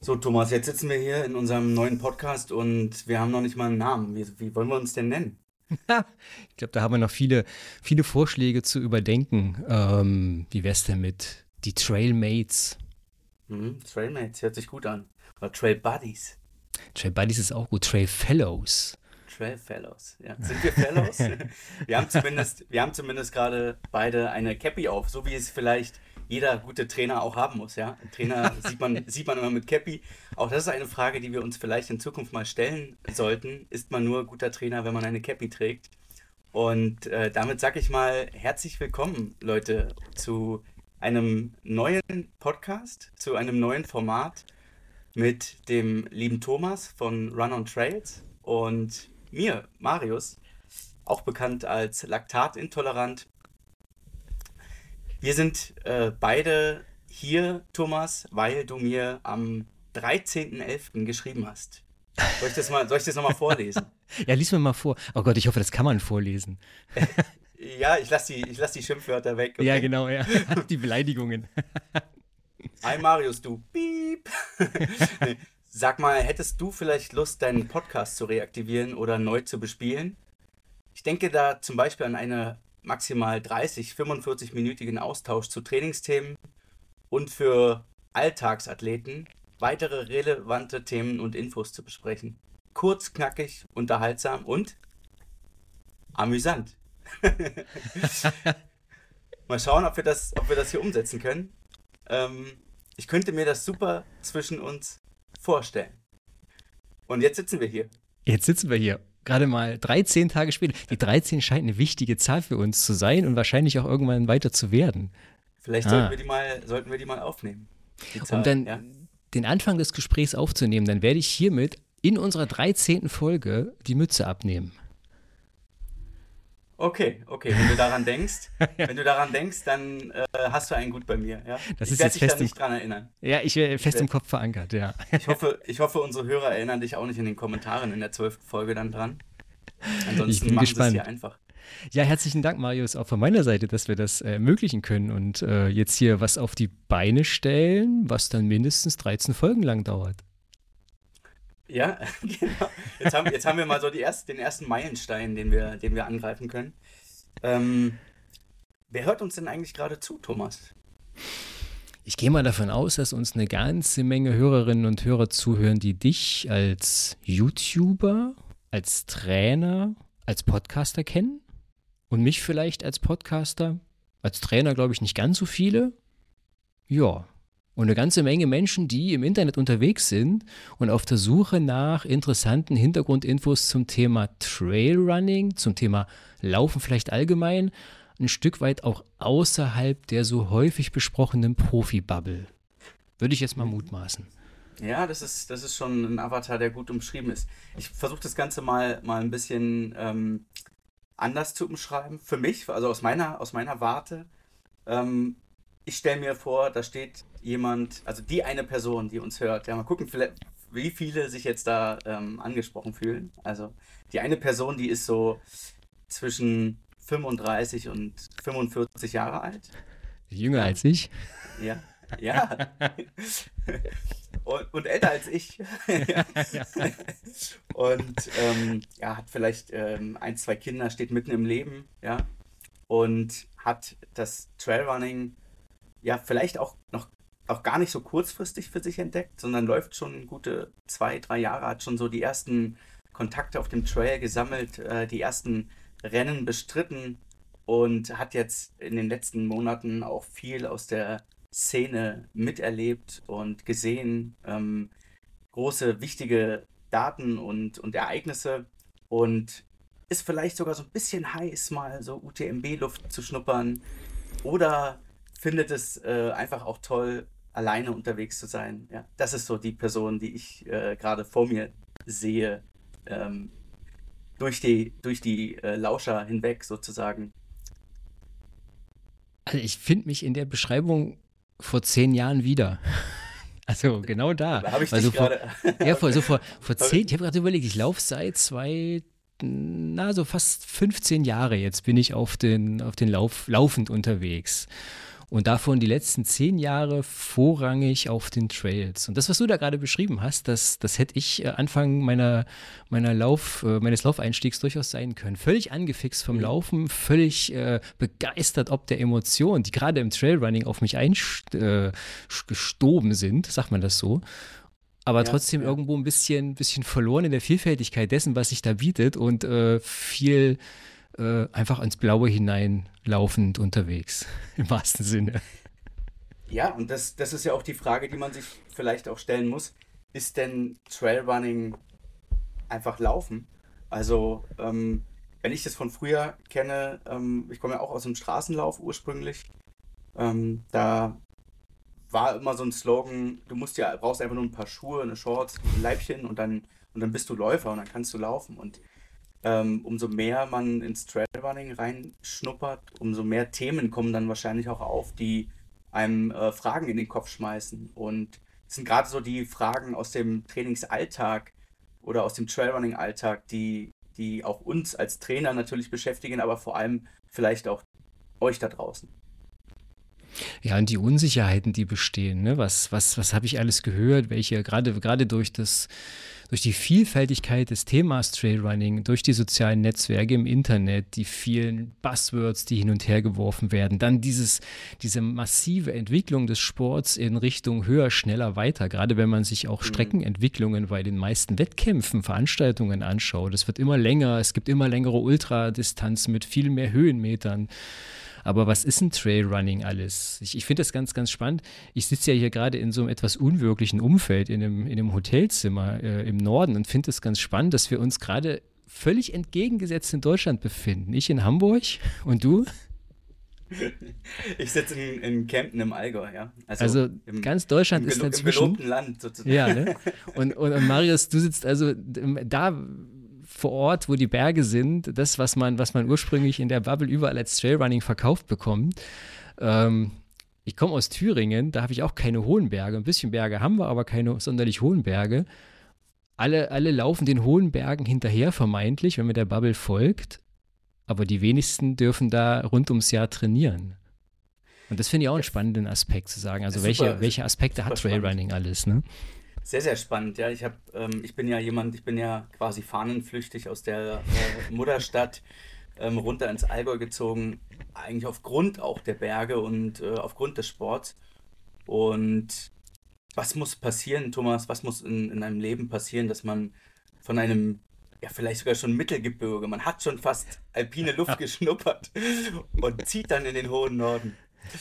So, Thomas, jetzt sitzen wir hier in unserem neuen Podcast und wir haben noch nicht mal einen Namen. Wie wollen wir uns denn nennen? Ich glaube, da haben wir noch viele Vorschläge zu überdenken. Wie wär's denn mit die Trailmates? Trailmates, hört sich gut an. Oder Trail Buddies. Trail Buddies ist auch gut. Trail Fellows. Trail Fellows, ja. Sind wir Fellows? Wir haben zumindest gerade beide eine Cappy auf, so wie es vielleicht jeder gute Trainer auch haben muss, ja. Ein Trainer sieht man immer mit Cappy. Auch das ist eine Frage, die wir uns vielleicht in Zukunft mal stellen sollten. Ist man nur guter Trainer, wenn man eine Cappy trägt? Und damit sage ich mal herzlich willkommen, Leute, zu einem neuen Podcast, zu einem neuen Format mit dem lieben Thomas von Run on Trails und mir, Marius, auch bekannt als Laktatintolerant. Wir sind beide hier, Thomas, weil du mir am 13.11. geschrieben hast. Soll ich das nochmal vorlesen? Ja, lies mir mal vor. Oh Gott, ich hoffe, das kann man vorlesen. Ja, ich lass die Schimpfwörter weg, Ja, okay? genau, ja. Die Beleidigungen. Hi Marius, du Piep. Nee. Sag mal, hättest du vielleicht Lust, deinen Podcast zu reaktivieren oder neu zu bespielen? Ich denke da zum Beispiel an einen maximal 45-minütigen Austausch zu Trainingsthemen und für Alltagsathleten weitere relevante Themen und Infos zu besprechen. Kurz, knackig, unterhaltsam und amüsant. Mal schauen, ob wir das hier umsetzen können. Ähm, Ich könnte mir das super zwischen uns vorstellen. Und jetzt sitzen wir hier. Jetzt sitzen wir hier. Gerade mal 13 Tage später. Die 13 scheint eine wichtige Zahl für uns zu sein und wahrscheinlich auch irgendwann weiter zu werden. Vielleicht sollten Ah. wir die mal aufnehmen. Die Um Zahl, ja. dann den Anfang des Gesprächs aufzunehmen, dann werde ich hiermit in unserer 13. Folge die Mütze abnehmen. Okay. Wenn du daran denkst, dann hast du einen gut bei mir. Ja? Das Ich ist werde jetzt dich da fest im, nicht dran erinnern. ja, ich werde Ich, fest im werd, Kopf verankert, ja. ich hoffe, unsere Hörer erinnern dich auch nicht in den Kommentaren in der 12. Folge dann dran. Ich Ansonsten bin machen sie es hier gespannt. einfach. Ja, herzlichen Dank, Marius, auch von meiner Seite, dass wir das ermöglichen können und jetzt hier was auf die Beine stellen, was dann mindestens 13 Folgen lang dauert. Ja, genau. Jetzt haben wir mal so den ersten Meilenstein, den wir angreifen können. Ähm, Wer hört uns denn eigentlich gerade zu, Thomas? Ich gehe mal davon aus, dass uns eine ganze Menge Hörerinnen und Hörer zuhören, die dich als YouTuber, als Trainer, als Podcaster kennen und mich vielleicht als Podcaster. Als Trainer glaube ich nicht ganz so viele. Ja. Und eine ganze Menge Menschen, die im Internet unterwegs sind und auf der Suche nach interessanten Hintergrundinfos zum Thema Trailrunning, zum Thema Laufen vielleicht allgemein, ein Stück weit auch außerhalb der so häufig besprochenen Profi-Bubble. Würde ich jetzt mal mutmaßen. Ja, das ist schon ein Avatar, der gut umschrieben ist. Ich versuche das Ganze mal ein bisschen anders zu umschreiben. Für mich, also aus meiner Warte. Ähm, Ich stelle mir vor, da steht jemand, also die eine Person, die uns hört. Ja, mal gucken, wie viele sich jetzt da angesprochen fühlen. Also die eine Person, die ist so zwischen 35 und 45 Jahre alt. Jünger Ja, als ich. ja, ja. Und älter als ich. Ja. Ja. Und ja, hat vielleicht ein, zwei Kinder, steht mitten im Leben, ja, und hat das Trailrunning ja vielleicht auch gar nicht so kurzfristig für sich entdeckt, sondern läuft schon gute 2, 3 Jahre, hat schon so die ersten Kontakte auf dem Trail gesammelt, die ersten Rennen bestritten und hat jetzt in den letzten Monaten auch viel aus der Szene miterlebt und gesehen, große, wichtige Daten und Ereignisse und ist vielleicht sogar so ein bisschen heiß, mal so UTMB-Luft zu schnuppern oder findet es einfach auch toll, alleine unterwegs zu sein. Ja, das ist so die Person, die ich gerade vor mir sehe, ähm, durch die Lauscher hinweg sozusagen. Also ich finde mich in der Beschreibung vor 10 Jahren wieder. Also genau da. Da habe ich Weil dich so vor, gerade. ja, vor Hab ich- 10, ich habe gerade überlegt, ich laufe seit so fast 15 Jahre jetzt bin ich auf den laufend unterwegs. und davon die letzten 10 Jahre vorrangig auf den Trails. Und das, was du da gerade beschrieben hast, das hätte ich Anfang meines Laufeinstiegs durchaus sein können. Völlig angefixt vom Laufen, völlig begeistert ob der Emotionen, die gerade im Trailrunning auf mich eingestoben sind, sagt man das so. Aber trotzdem irgendwo ein bisschen verloren in der Vielfältigkeit dessen, was sich da bietet und viel einfach ins Blaue hinein laufend unterwegs, im wahrsten Sinne. Ja, und das ist ja auch die Frage, die man sich vielleicht auch stellen muss. Ist denn Trailrunning einfach Laufen? Also, wenn ich das von früher kenne, ich komme ja auch aus dem Straßenlauf ursprünglich, da war immer so ein Slogan, brauchst einfach nur ein paar Schuhe, eine Shorts, ein Leibchen und dann bist du Läufer und dann kannst du laufen. Und umso mehr man ins Trailrunning reinschnuppert, umso mehr Themen kommen dann wahrscheinlich auch auf, die einem Fragen in den Kopf schmeißen. Und es sind gerade so die Fragen aus dem Trainingsalltag oder aus dem Trailrunning-Alltag, die auch uns als Trainer natürlich beschäftigen, aber vor allem vielleicht auch euch da draußen. Ja, und die Unsicherheiten, die bestehen, ne? Was habe ich alles gehört? Welche, gerade durch die Vielfältigkeit des Themas Trailrunning, durch die sozialen Netzwerke im Internet, die vielen Buzzwords, die hin und her geworfen werden, dann diese massive Entwicklung des Sports in Richtung höher, schneller, weiter, gerade wenn man sich auch Streckenentwicklungen bei den meisten Wettkämpfen, Veranstaltungen anschaut. Es wird immer länger, es gibt immer längere Ultradistanzen mit viel mehr Höhenmetern. Aber was ist ein Trailrunning alles? Ich finde das ganz, ganz spannend. Ich sitze ja hier gerade in so einem etwas unwirklichen Umfeld in einem Hotelzimmer im Norden und finde es ganz spannend, dass wir uns gerade völlig entgegengesetzt in Deutschland befinden. Ich in Hamburg und du? Ich sitze in Kempten im Allgäu, ja. Also ganz Deutschland ist dazwischen. Im gelobten Land sozusagen. Ja, ne? Und Marius, du sitzt also da vor Ort, wo die Berge sind, das, was man ursprünglich in der Bubble überall als Trailrunning verkauft bekommt. Ich komme aus Thüringen, da habe ich auch keine hohen Berge. Ein bisschen Berge haben wir, aber keine sonderlich hohen Berge. Alle laufen den hohen Bergen hinterher, vermeintlich, wenn man der Bubble folgt. Aber die wenigsten dürfen da rund ums Jahr trainieren. Und das finde ich auch einen spannenden Aspekt zu sagen. Also welche Aspekte hat Trailrunning alles, ne? Sehr, sehr spannend, ja. Ich bin ja quasi fahnenflüchtig aus der Mutterstadt runter ins Allgäu gezogen, eigentlich aufgrund auch der Berge und aufgrund des Sports. Und was muss passieren, Thomas, was muss in einem Leben passieren, dass man von einem, ja vielleicht sogar schon Mittelgebirge, man hat schon fast alpine Luft geschnuppert und zieht dann in den hohen Norden.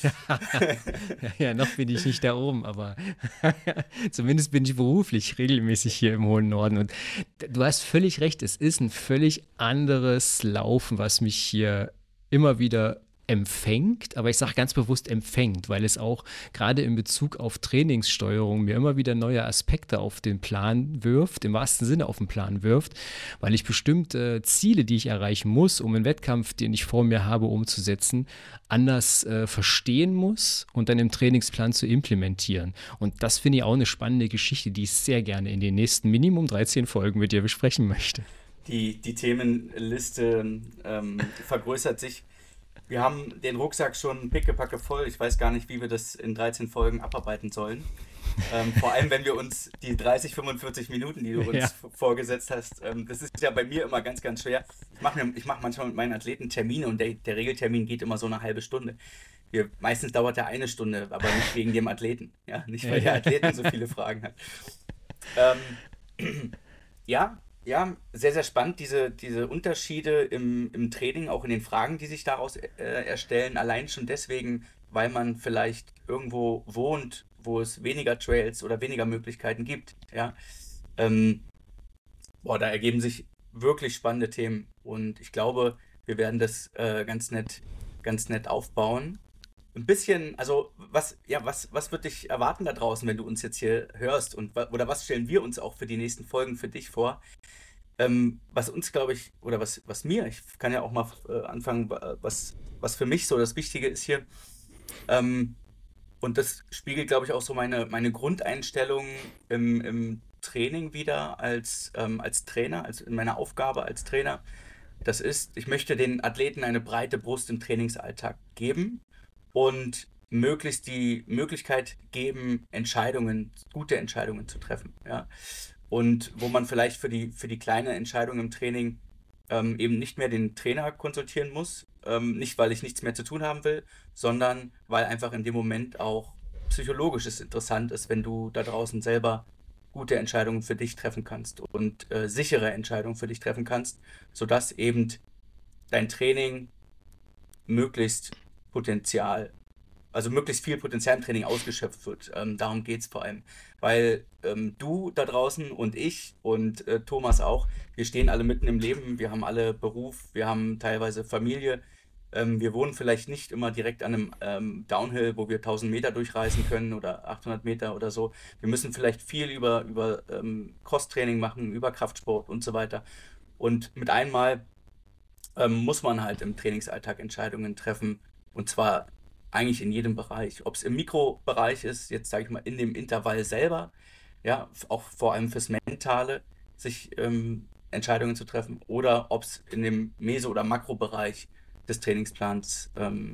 Ja, noch bin ich nicht da oben, aber zumindest bin ich beruflich regelmäßig hier im hohen Norden. Und du hast völlig recht, es ist ein völlig anderes Laufen, was mich hier immer wieder empfängt, aber ich sage ganz bewusst empfängt, weil es auch gerade in Bezug auf Trainingssteuerung mir immer wieder neue Aspekte auf den Plan wirft, im wahrsten Sinne auf den Plan wirft, weil ich bestimmte Ziele, die ich erreichen muss, um einen Wettkampf, den ich vor mir habe, umzusetzen, anders verstehen muss und dann im Trainingsplan zu implementieren. Und das finde ich auch eine spannende Geschichte, die ich sehr gerne in den nächsten Minimum 13 Folgen mit dir besprechen möchte. Die Themenliste vergrößert sich. Wir haben den Rucksack schon pickepacke voll. Ich weiß gar nicht, wie wir das in 13 Folgen abarbeiten sollen. Vor allem, wenn wir uns die 30, 45 Minuten, die du uns vorgesetzt hast, das ist ja bei mir immer ganz, ganz schwer. Ich mach manchmal mit meinen Athleten Termine und der Regeltermin geht immer so eine halbe Stunde. Meistens dauert der eine Stunde, aber nicht wegen dem Athleten. Ja, nicht, weil der Athleten so viele Fragen hat. Ja, sehr, sehr spannend, diese Unterschiede im Training, auch in den Fragen, die sich daraus erstellen. Allein schon deswegen, weil man vielleicht irgendwo wohnt, wo es weniger Trails oder weniger Möglichkeiten gibt. Ja? Da ergeben sich wirklich spannende Themen. Und ich glaube, wir werden das ganz nett aufbauen. Ein bisschen, also was wird dich erwarten da draußen, wenn du uns jetzt hier hörst? Oder was stellen wir uns auch für die nächsten Folgen für dich vor? Was uns, glaube ich, oder was mir, ich kann ja auch mal anfangen, was für mich so das Wichtige ist hier. Und das spiegelt, glaube ich, auch so meine Grundeinstellung im Training wieder als Trainer, als in meiner Aufgabe als Trainer. Das ist, ich möchte den Athleten eine breite Brust im Trainingsalltag geben und möglichst die Möglichkeit geben, gute Entscheidungen zu treffen. Ja? Und wo man vielleicht für die kleine Entscheidung im Training eben nicht mehr den Trainer konsultieren muss. Nicht, weil ich nichts mehr zu tun haben will, sondern weil einfach in dem Moment auch psychologisch es interessant ist, wenn du da draußen selber gute Entscheidungen für dich treffen kannst und sichere Entscheidungen für dich treffen kannst, sodass eben dein Training möglichst Potenzial, also möglichst viel Potenzial im Training ausgeschöpft wird. Darum geht es vor allem. Weil du da draußen und ich und Thomas auch, wir stehen alle mitten im Leben, wir haben alle Beruf, wir haben teilweise Familie. Wir wohnen vielleicht nicht immer direkt an einem Downhill, wo wir 1.000 Meter durchreisen können oder 800 Meter oder so. Wir müssen vielleicht viel über Crosstraining machen, über Kraftsport und so weiter. Und mit einmal muss man halt im Trainingsalltag Entscheidungen treffen. Und zwar eigentlich in jedem Bereich. Ob es im Mikrobereich ist, jetzt sage ich mal in dem Intervall selber, ja, auch vor allem fürs Mentale, sich Entscheidungen zu treffen, oder ob es in dem Meso- oder Makrobereich des Trainingsplans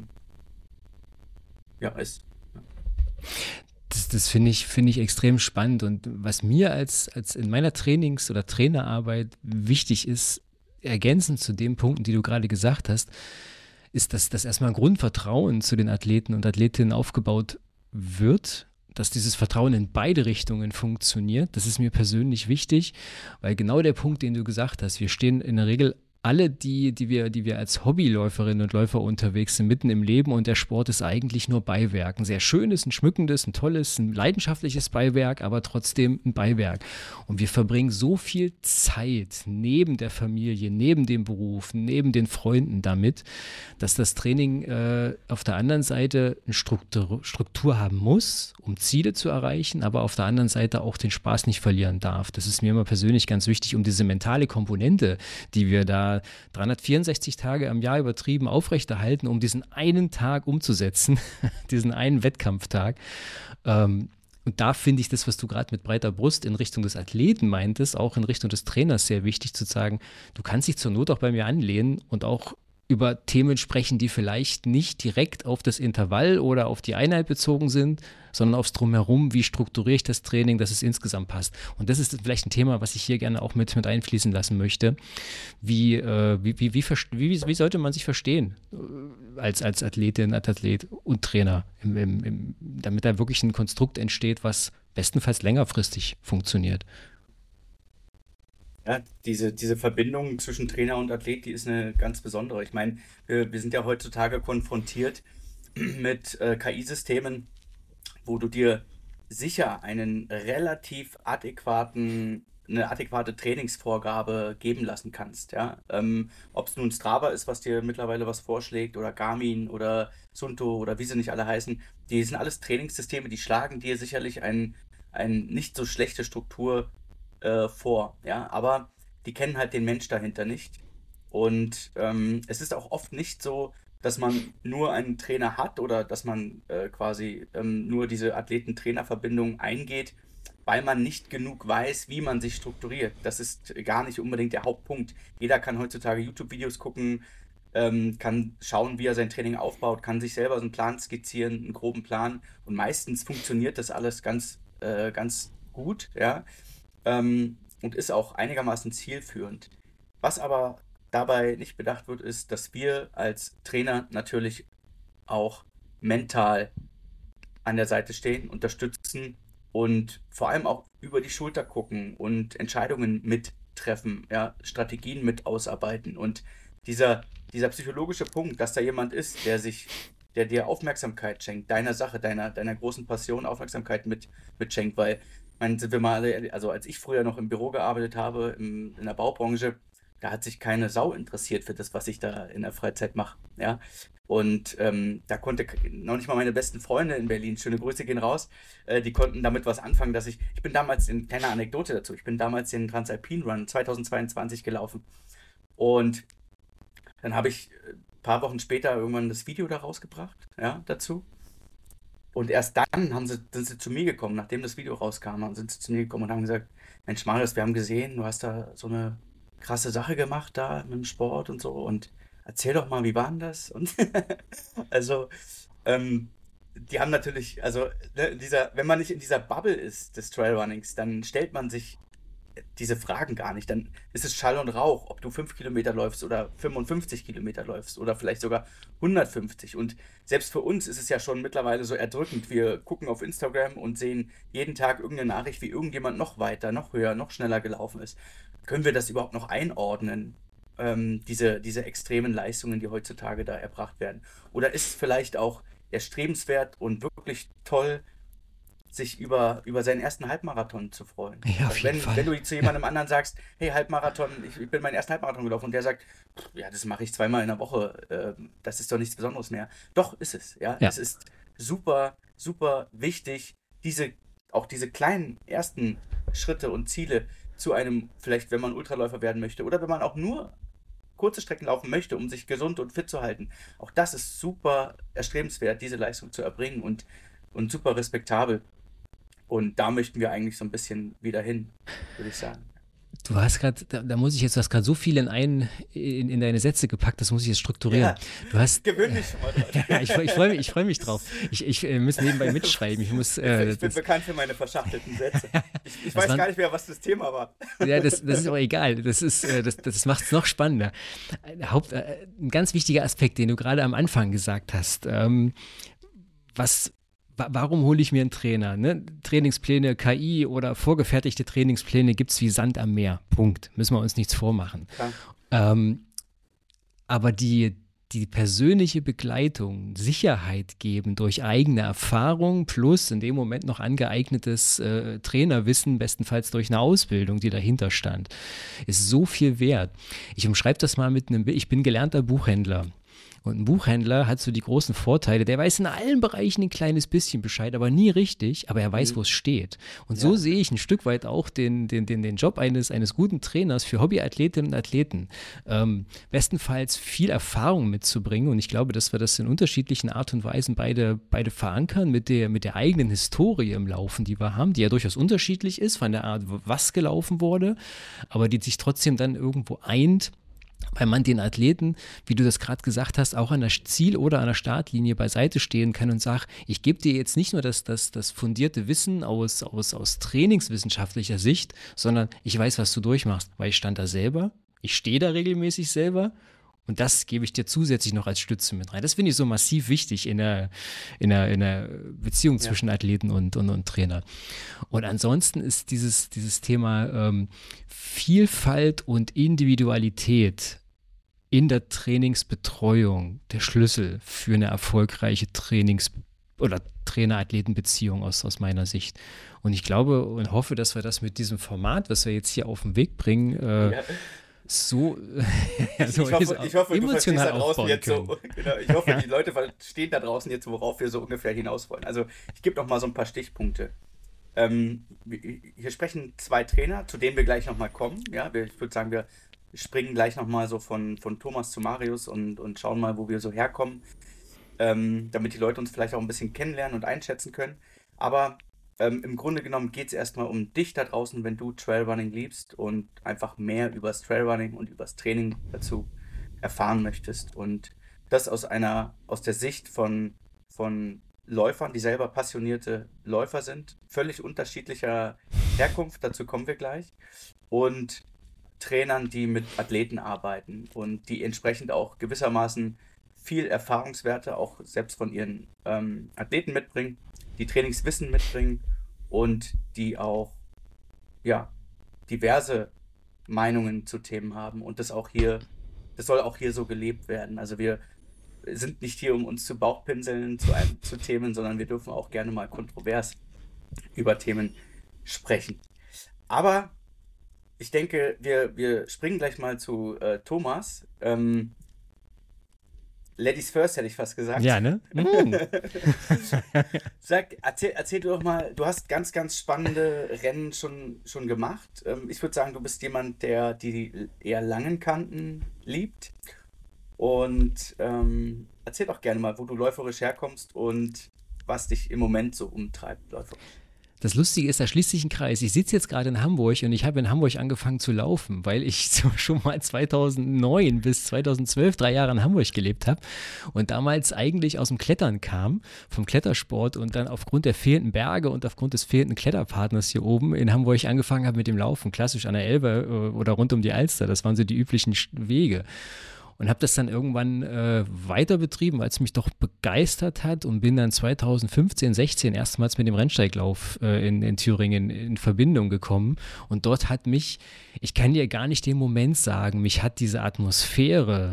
ja, ist. Das finde ich extrem spannend. Und was mir als in meiner Trainings- oder Trainerarbeit wichtig ist, ergänzend zu den Punkten, die du gerade gesagt hast, ist, dass erstmal ein Grundvertrauen zu den Athleten und Athletinnen aufgebaut wird, dass dieses Vertrauen in beide Richtungen funktioniert. Das ist mir persönlich wichtig, weil genau der Punkt, den du gesagt hast, wir stehen in der Regel alle, die wir als Hobbyläuferinnen und Läufer unterwegs sind, mitten im Leben, und der Sport ist eigentlich nur Beiwerk. Ein sehr schönes, ein schmückendes, ein tolles, ein leidenschaftliches Beiwerk, aber trotzdem ein Beiwerk. Und wir verbringen so viel Zeit neben der Familie, neben dem Beruf, neben den Freunden damit, dass das Training auf der anderen Seite eine Struktur haben muss, um Ziele zu erreichen, aber auf der anderen Seite auch den Spaß nicht verlieren darf. Das ist mir immer persönlich ganz wichtig, um diese mentale Komponente, die wir da 364 Tage am Jahr übertrieben aufrechterhalten, um diesen einen Tag umzusetzen, diesen einen Wettkampftag. Und da finde ich das, was du gerade mit breiter Brust in Richtung des Athleten meintest, auch in Richtung des Trainers sehr wichtig zu sagen, du kannst dich zur Not auch bei mir anlehnen und auch über Themen sprechen, die vielleicht nicht direkt auf das Intervall oder auf die Einheit bezogen sind, sondern aufs Drumherum, wie strukturiere ich das Training, dass es insgesamt passt. Und das ist vielleicht ein Thema, was ich hier gerne auch mit einfließen lassen möchte. Wie sollte man sich verstehen als Athletin, als Athlet und Trainer, damit da wirklich ein Konstrukt entsteht, was bestenfalls längerfristig funktioniert? Ja, diese Verbindung zwischen Trainer und Athlet, die ist eine ganz besondere. Ich meine, wir sind ja heutzutage konfrontiert mit KI-Systemen, wo du dir sicher eine adäquate Trainingsvorgabe geben lassen kannst. Ja? Ob es nun Strava ist, was dir mittlerweile was vorschlägt, oder Garmin oder Sunto oder wie sie nicht alle heißen, die sind alles Trainingssysteme, die schlagen dir sicherlich ein nicht so schlechte Struktur vor. Ja? Aber die kennen halt den Mensch dahinter nicht. Und es ist auch oft nicht so, dass man nur einen Trainer hat oder dass man quasi nur diese Athleten-Trainer-Verbindung eingeht, weil man nicht genug weiß, wie man sich strukturiert. Das ist gar nicht unbedingt der Hauptpunkt. Jeder kann heutzutage YouTube-Videos gucken, kann schauen, wie er sein Training aufbaut, kann sich selber so einen Plan skizzieren, einen groben Plan. Und meistens funktioniert das alles ganz gut, ja, und ist auch einigermaßen zielführend. Was aber dabei nicht bedacht wird, ist, dass wir als Trainer natürlich auch mental an der Seite stehen, unterstützen und vor allem auch über die Schulter gucken und Entscheidungen mittreffen, ja, Strategien mit ausarbeiten. Und dieser psychologische Punkt, dass da jemand ist, der dir Aufmerksamkeit schenkt, deiner Sache, deiner großen Passion Aufmerksamkeit mitschenkt, weil, ich meine, sind wir mal alle, also als ich früher noch im Büro gearbeitet habe, in der Baubranche, da hat sich keine Sau interessiert für das, was ich da in der Freizeit mache. Ja? Und da konnte noch nicht mal meine besten Freunde in Berlin, schöne Grüße gehen raus, die konnten damit was anfangen, dass ich bin damals, kleine Anekdote dazu, ich bin damals den Transalpine Run 2022 gelaufen. Und dann habe ich ein paar Wochen später irgendwann das Video da rausgebracht, ja, dazu. Und erst dann sind sie zu mir gekommen, nachdem das Video rauskam, dann sind sie zu mir gekommen und haben gesagt, Mensch, Marius, wir haben gesehen, du hast da so eine krasse Sache gemacht da mit dem Sport und so, und erzähl doch mal, wie war denn das? Und also ähm, die haben natürlich, also ne, wenn man nicht in dieser Bubble ist des Trailrunnings, dann stellt man sich diese Fragen gar nicht. Dann ist es Schall und Rauch, ob du 5 Kilometer läufst oder 55 Kilometer läufst oder vielleicht sogar 150. Und selbst für uns ist es ja schon mittlerweile so erdrückend. Wir gucken auf Instagram und sehen jeden Tag irgendeine Nachricht, wie irgendjemand noch weiter, noch höher, noch schneller gelaufen ist. Können wir das überhaupt noch einordnen? Diese extremen Leistungen, die heutzutage da erbracht werden? Oder ist es vielleicht auch erstrebenswert und wirklich toll, sich über seinen ersten Halbmarathon zu freuen? Ja, auf Also jeden wenn Fall. du zu Ja, jemandem anderen sagst, hey, Halbmarathon, ich bin meinen ersten Halbmarathon gelaufen und der sagt, ja, das mache ich zweimal in der Woche, das ist doch nichts Besonderes mehr. Doch, ist es, ja. ja. Es ist super, super wichtig, auch diese kleinen ersten Schritte und Ziele zu einem, vielleicht wenn man Ultraläufer werden möchte oder wenn man auch nur kurze Strecken laufen möchte, um sich gesund und fit zu halten. Auch das ist super erstrebenswert, diese Leistung zu erbringen und super respektabel. Und da möchten wir eigentlich so ein bisschen wieder hin, würde ich sagen. Du hast gerade, da muss ich jetzt, du hast gerade so viel in deine Sätze gepackt, das muss ich jetzt strukturieren. Ja, Du hast, gewöhn dich schon mal ja, dran. ich freu mich drauf. Ich muss nebenbei mitschreiben. Ich muss, Ich bin bekannt für meine verschachtelten Sätze. Ich das weiß waren, gar nicht mehr, was das Thema war. ja, das ist aber egal. Das macht es noch spannender. Ein ganz wichtiger Aspekt, den du gerade am Anfang gesagt hast. Was, warum hole ich mir einen Trainer? Ne? Trainingspläne, KI oder vorgefertigte Trainingspläne gibt es wie Sand am Meer. Punkt. Müssen wir uns nichts vormachen. Klar. Ähm, aber die persönliche Begleitung, Sicherheit geben durch eigene Erfahrung plus in dem Moment noch angeeignetes Trainerwissen, bestenfalls durch eine Ausbildung, die dahinter stand, ist so viel wert. Ich umschreibe das mal mit einem Bild. Ich bin gelernter Buchhändler. Und ein Buchhändler hat so die großen Vorteile, der weiß in allen Bereichen ein kleines bisschen Bescheid, aber nie richtig, aber er weiß, Mhm. wo es steht. Und so Ja. sehe ich ein Stück weit auch den Job eines guten Trainers für Hobbyathletinnen und Athleten. Bestenfalls viel Erfahrung mitzubringen und ich glaube, dass wir das in unterschiedlichen Art und Weisen beide verankern mit der eigenen Historie im Laufen, die wir haben, die ja durchaus unterschiedlich ist von der Art, was gelaufen wurde, aber die sich trotzdem dann irgendwo eint, weil man den Athleten, wie du das gerade gesagt hast, auch an der Ziel- oder an der Startlinie beiseite stehen kann und sagt, ich gebe dir jetzt nicht nur das fundierte Wissen aus trainingswissenschaftlicher Sicht, sondern ich weiß, was du durchmachst, weil ich stand da selber, ich stehe da regelmäßig selber und das gebe ich dir zusätzlich noch als Stütze mit rein. Das finde ich so massiv wichtig in der Beziehung Ja. zwischen Athleten und Trainer. Und ansonsten ist dieses Thema Vielfalt und Individualität in der Trainingsbetreuung der Schlüssel für eine erfolgreiche oder Trainer-Athleten-Beziehung aus meiner Sicht. Und ich glaube und hoffe, dass wir das mit diesem Format, was wir jetzt hier auf den Weg bringen, Ja. so, Ich, ich hoffe, ich hoffe, du verstehst emotional da draußen aufbauen jetzt können. so, genau, ich hoffe, Ja, die Leute verstehen da draußen jetzt, worauf wir so ungefähr hinaus wollen. Also, ich gebe noch mal so ein paar Stichpunkte. Hier sprechen zwei Trainer, zu denen wir gleich nochmal kommen. Ja, ich würde sagen, wir springen gleich nochmal so von Thomas zu Marius und schauen mal, wo wir so herkommen, damit die Leute uns vielleicht auch ein bisschen kennenlernen und einschätzen können. Aber im Grunde genommen geht es erstmal um dich da draußen, wenn du Trailrunning liebst und einfach mehr übers Trailrunning und übers Training dazu erfahren möchtest. Und das aus der Sicht von Läufern, die selber passionierte Läufer sind, völlig unterschiedlicher Herkunft, dazu kommen wir gleich, und Trainern, die mit Athleten arbeiten und die entsprechend auch gewissermaßen viel Erfahrungswerte auch selbst von ihren Athleten mitbringen, die Trainingswissen mitbringen und die auch ja diverse Meinungen zu Themen haben und das soll auch hier so gelebt werden. Also wir sind nicht hier, um uns zu Bauchpinseln zu Themen, sondern wir dürfen auch gerne mal kontrovers über Themen sprechen. Aber ich denke, wir springen gleich mal zu Thomas. Ladies first, hätte ich fast gesagt. ja, ne? Erzähl du doch mal, du hast ganz, ganz spannende Rennen schon gemacht. Ich würde sagen, du bist jemand, der die eher langen Kanten liebt. Und erzähl doch gerne mal, wo du läuferisch herkommst und was dich im Moment so umtreibt, läuferisch. Das Lustige ist, da schließt sich ein Kreis. Ich sitze jetzt gerade in Hamburg und ich habe in Hamburg angefangen zu laufen, weil ich so schon mal 2009 bis 2012 3 Jahre in Hamburg gelebt habe und damals eigentlich aus dem Klettern kam, vom Klettersport und dann aufgrund der fehlenden Berge und aufgrund des fehlenden Kletterpartners hier oben in Hamburg angefangen habe mit dem Laufen, klassisch an der Elbe oder rund um die Alster. Das waren so die üblichen Wege. Und habe das dann irgendwann weiter betrieben, weil es mich doch begeistert hat und bin dann 2015, 16 erstmals mit dem Rennsteiglauf in Thüringen in Verbindung gekommen. Und dort hat mich, ich kann dir gar nicht den Moment sagen, mich hat diese Atmosphäre,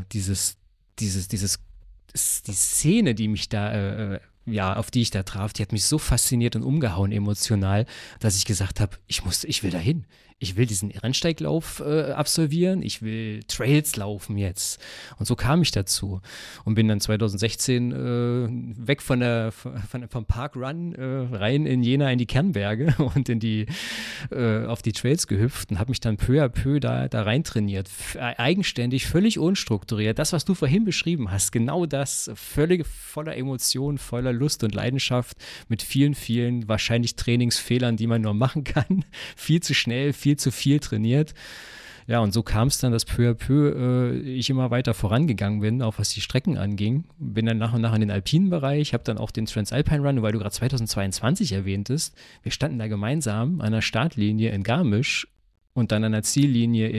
die Szene, die mich da ja, auf die ich da traf, die hat mich so fasziniert und umgehauen emotional, dass ich gesagt habe, ich will dahin. Ich will diesen Rennsteiglauf absolvieren, ich will Trails laufen jetzt. Und so kam ich dazu und bin dann 2016 weg vom Parkrun rein in Jena in die Kernberge und auf die Trails gehüpft und habe mich dann peu à peu da rein trainiert. Eigenständig, völlig unstrukturiert. Das, was du vorhin beschrieben hast, genau das, völlig voller Emotionen, voller Lust und Leidenschaft, mit vielen, vielen wahrscheinlich Trainingsfehlern, die man nur machen kann. Viel zu schnell, viel zu viel trainiert. Ja, und so kam es dann, dass peu à peu ich immer weiter vorangegangen bin, auch was die Strecken anging. Bin dann nach und nach in den alpinen Bereich, habe dann auch den Transalpine Run, weil du gerade 2022 erwähntest. Wir standen da gemeinsam an der Startlinie in Garmisch und dann an der Ziellinie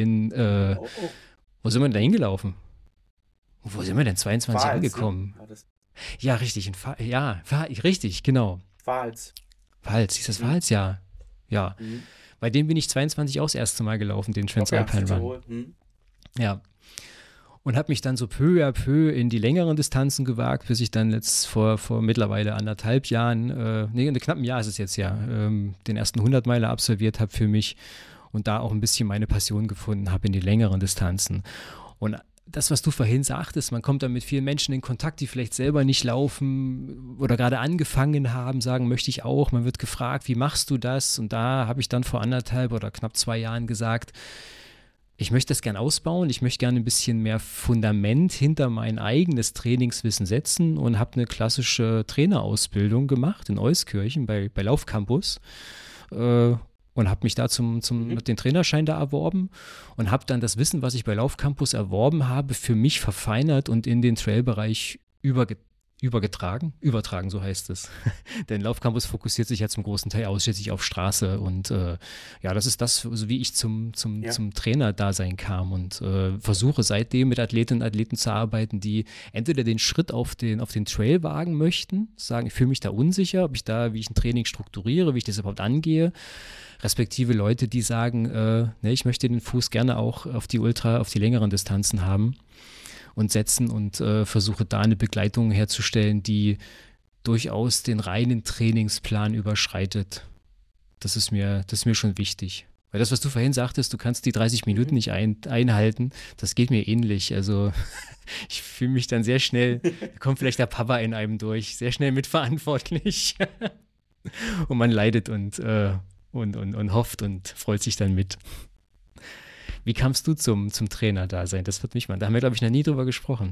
wo sind wir denn da hingelaufen? Wo sind wir denn 22 Pfalz, angekommen? ne? Ja, richtig, richtig, genau. Pfalz. Pfalz, hieß das Pfalz? Ja. Ja. Mhm. Bei dem bin ich 22 auch das erste Mal gelaufen, den Transalpine Run. Mhm. Ja. Und habe mich dann so peu à peu in die längeren Distanzen gewagt, bis ich dann jetzt vor mittlerweile 1,5 Jahren, in knapp einem Jahr ist es jetzt ja, den ersten 100-Meiler absolviert habe für mich und da auch ein bisschen meine Passion gefunden habe in die längeren Distanzen. Und das, was du vorhin sagtest, man kommt dann mit vielen Menschen in Kontakt, die vielleicht selber nicht laufen oder gerade angefangen haben, sagen, möchte ich auch. Man wird gefragt, wie machst du das? Und da habe ich dann vor 1,5 oder knapp 2 Jahren gesagt, ich möchte das gern ausbauen, ich möchte gerne ein bisschen mehr Fundament hinter mein eigenes Trainingswissen setzen und habe eine klassische Trainerausbildung gemacht in Euskirchen bei Laufcampus. Und habe mich da den Trainerschein da erworben und habe dann das Wissen, was ich bei Laufcampus erworben habe, für mich verfeinert und in den Trailbereich übertragen, so heißt es. Denn Laufcampus fokussiert sich ja zum großen Teil ausschließlich auf Straße und ja, das ist das, so wie ich zum Trainer-Dasein kam und versuche seitdem mit Athletinnen und Athleten zu arbeiten, die entweder den Schritt auf den Trail wagen möchten, sagen, ich fühle mich da unsicher, wie ich ein Training strukturiere, wie ich das überhaupt angehe, respektive Leute, die sagen, ich möchte den Fuß gerne auch auf die längeren Distanzen haben und setzen und versuche da eine Begleitung herzustellen, die durchaus den reinen Trainingsplan überschreitet. Das ist mir schon wichtig. Weil das, was du vorhin sagtest, du kannst die 30 Minuten nicht einhalten, das geht mir ähnlich. Also ich fühle mich dann sehr schnell, da kommt vielleicht der Papa in einem durch, sehr schnell mitverantwortlich. Und man leidet und hofft und freut sich dann mit. Wie kamst du zum Trainer-Dasein? Das wird mich mal. Da haben wir, glaube ich, noch nie drüber gesprochen.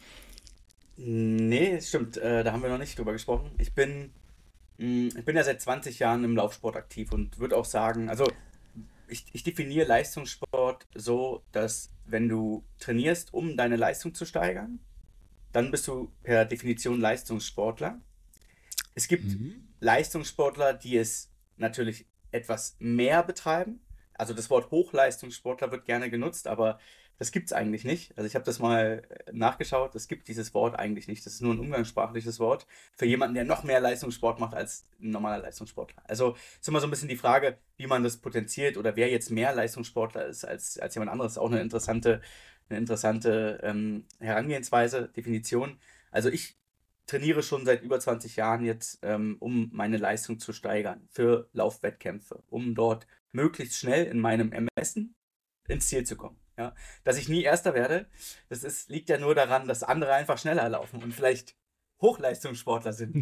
Nee, stimmt, da haben wir noch nicht drüber gesprochen. Ich bin ja seit 20 Jahren im Laufsport aktiv und würde auch sagen, also ich definiere Leistungssport so, dass wenn du trainierst, um deine Leistung zu steigern, dann bist du per Definition Leistungssportler. Es gibt Leistungssportler, die es natürlich etwas mehr betreiben. Also das Wort Hochleistungssportler wird gerne genutzt, aber das gibt es eigentlich nicht. Also ich habe das mal nachgeschaut, es gibt dieses Wort eigentlich nicht. Das ist nur ein umgangssprachliches Wort für jemanden, der noch mehr Leistungssport macht als ein normaler Leistungssportler. Also ist immer so ein bisschen die Frage, wie man das potenziert oder wer jetzt mehr Leistungssportler ist als jemand anderes. Auch eine interessante Herangehensweise, Definition. Also ich trainiere schon seit über 20 Jahren jetzt, um meine Leistung zu steigern für Laufwettkämpfe, um dort möglichst schnell in meinem Ermessen ins Ziel zu kommen. Ja? Dass ich nie Erster werde, liegt ja nur daran, dass andere einfach schneller laufen und vielleicht Hochleistungssportler sind.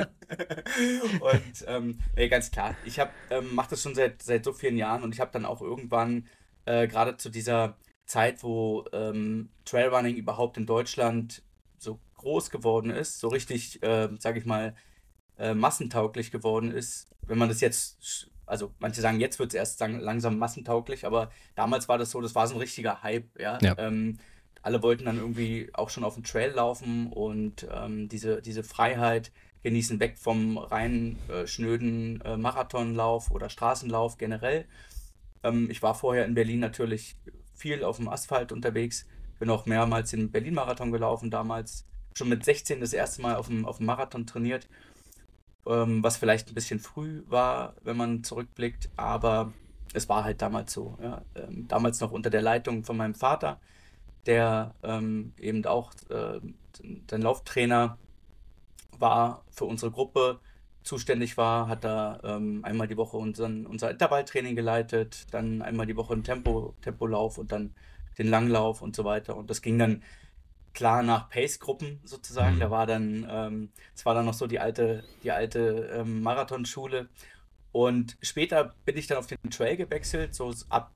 Und ganz klar, ich mache das schon seit so vielen Jahren und ich habe dann auch irgendwann, gerade zu dieser Zeit, wo Trailrunning überhaupt in Deutschland so groß geworden ist, so richtig, sage ich mal, massentauglich geworden ist. Wenn man das jetzt, also manche sagen, jetzt wird es erst langsam massentauglich, aber damals war das so, das war so ein richtiger Hype, ja. Ja. Alle wollten dann irgendwie auch schon auf dem Trail laufen und diese Freiheit genießen, weg vom rein schnöden Marathonlauf oder Straßenlauf generell. Ich war vorher in Berlin natürlich viel auf dem Asphalt unterwegs, bin auch mehrmals den Berlin-Marathon gelaufen damals. Schon mit 16 das erste Mal auf dem Marathon trainiert, was vielleicht ein bisschen früh war, wenn man zurückblickt, aber es war halt damals so. Ja. Damals noch unter der Leitung von meinem Vater, der eben auch sein Lauftrainer war, für unsere Gruppe zuständig war, hat da einmal die Woche unser Intervalltraining geleitet, dann einmal die Woche einen Tempolauf und dann den Langlauf und so weiter. Und das ging dann klar nach Pace-Gruppen sozusagen. Da Mhm. war dann, es war dann noch so die alte Marathonschule. Und später bin ich dann auf den Trail gewechselt, so ab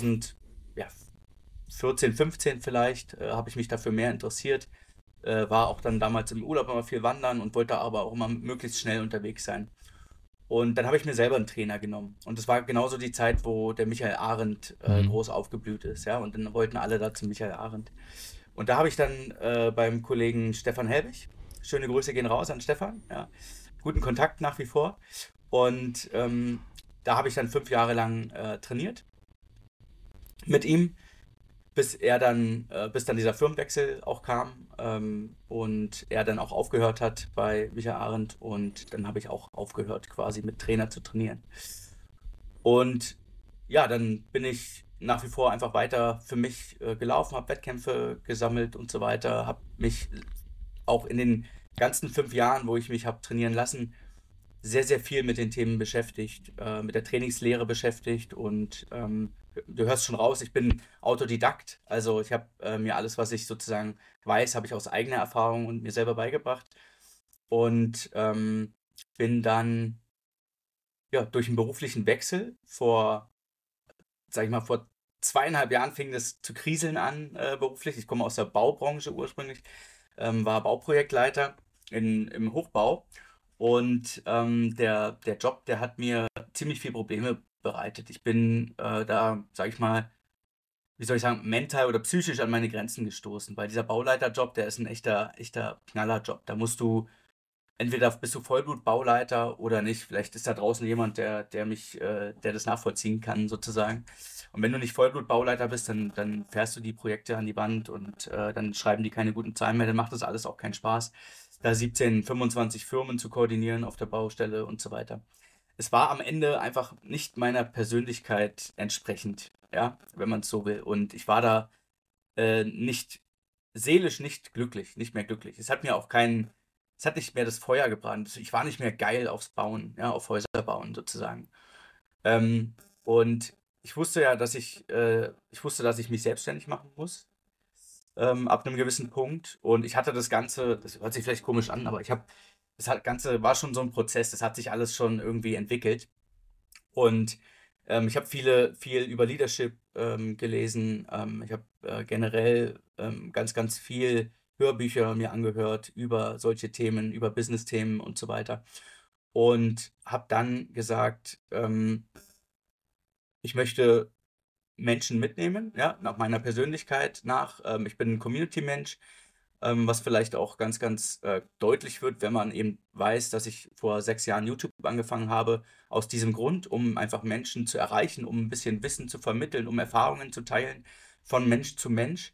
2014, 15 vielleicht, habe ich mich dafür mehr interessiert. War auch dann damals im Urlaub immer viel wandern und wollte aber auch immer möglichst schnell unterwegs sein. Und dann habe ich mir selber einen Trainer genommen. Und das war genauso die Zeit, wo der Michael Arendt Mhm. groß aufgeblüht ist, ja. Und dann wollten alle da zu Michael Arendt. Und da habe ich dann beim Kollegen Stefan Helbig, schöne Grüße gehen raus an Stefan, ja, guten Kontakt nach wie vor. Und da habe ich dann 5 Jahre lang trainiert mit ihm, bis dann dieser Firmenwechsel auch kam und er dann auch aufgehört hat bei Michael Arendt und dann habe ich auch aufgehört, quasi mit Trainer zu trainieren. Und ja, dann bin ich nach wie vor einfach weiter für mich gelaufen, habe Wettkämpfe gesammelt und so weiter, habe mich auch in den ganzen 5 Jahren, wo ich mich habe trainieren lassen, sehr, sehr viel mit den Themen beschäftigt, mit der Trainingslehre beschäftigt und du hörst schon raus, ich bin Autodidakt. Also ich habe mir alles, was ich sozusagen weiß, habe ich aus eigener Erfahrung und mir selber beigebracht und bin dann ja durch einen beruflichen Wechsel sag ich mal, vor 2,5 Jahren fing das zu kriseln an beruflich. Ich komme aus der Baubranche ursprünglich, war Bauprojektleiter im Hochbau und der Job, der hat mir ziemlich viel Probleme bereitet. Ich bin da, sag ich mal, wie soll ich sagen, mental oder psychisch an meine Grenzen gestoßen, weil dieser Bauleiterjob, der ist ein echter Knallerjob. Da musst du entweder bist du Vollblut-Bauleiter oder nicht. Vielleicht ist da draußen jemand, der das nachvollziehen kann, sozusagen. Und wenn du nicht Vollblut-Bauleiter bist, dann fährst du die Projekte an die Wand und dann schreiben die keine guten Zahlen mehr, dann macht das alles auch keinen Spaß, da 17, 25 Firmen zu koordinieren auf der Baustelle und so weiter. Es war am Ende einfach nicht meiner Persönlichkeit entsprechend, ja, wenn man es so will. Und ich war da nicht seelisch nicht glücklich, nicht mehr glücklich. Es hat nicht mehr das Feuer gebrannt. Ich war nicht mehr geil aufs Bauen, ja, auf Häuser bauen sozusagen. Ähm, und ich wusste, dass ich mich selbstständig machen muss, ab einem gewissen Punkt. Und ich hatte das Ganze, das hört sich vielleicht komisch an, aber Ganze war schon so ein Prozess, das hat sich alles schon irgendwie entwickelt. Und ich habe viel über Leadership gelesen. Ich habe generell ganz, ganz viel Hörbücher mir angehört über solche Themen, über Business-Themen und so weiter. Und habe dann gesagt, ich möchte Menschen mitnehmen, ja, nach meiner Persönlichkeit nach. Ich bin ein Community-Mensch, was vielleicht auch ganz, ganz deutlich wird, wenn man eben weiß, dass ich vor 6 Jahren YouTube angefangen habe, aus diesem Grund, um einfach Menschen zu erreichen, um ein bisschen Wissen zu vermitteln, um Erfahrungen zu teilen von Mensch zu Mensch.